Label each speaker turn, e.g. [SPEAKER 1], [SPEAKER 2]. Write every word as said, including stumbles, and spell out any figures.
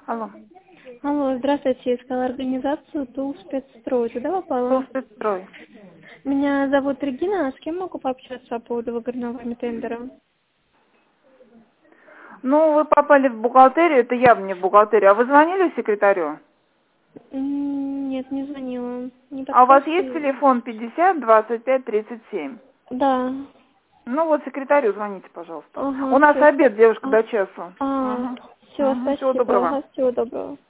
[SPEAKER 1] Алло.
[SPEAKER 2] Алло, здравствуйте, я искала организацию Тулспецстрой. Туда попала?
[SPEAKER 1] Тулспецстрой.
[SPEAKER 2] Меня зовут Регина, а с кем могу пообщаться по поводу выгодного тендера?
[SPEAKER 1] Ну, вы попали в бухгалтерию, это явно не в бухгалтерию. А вы звонили секретарю?
[SPEAKER 2] М, Нет, не звонила. Не
[SPEAKER 1] А у вас есть
[SPEAKER 2] подскажете?
[SPEAKER 1] телефон пятьдесят двадцать пять тридцать семь?
[SPEAKER 2] Да.
[SPEAKER 1] Ну вот секретарю звоните, пожалуйста. У
[SPEAKER 2] Ага,
[SPEAKER 1] нас
[SPEAKER 2] все.
[SPEAKER 1] обед, девушка,
[SPEAKER 2] А,
[SPEAKER 1] до часу.
[SPEAKER 2] а,
[SPEAKER 1] Угу.
[SPEAKER 2] все,
[SPEAKER 1] Угу. Всего
[SPEAKER 2] спасибо.
[SPEAKER 1] доброго.
[SPEAKER 2] Ага, всего доброго.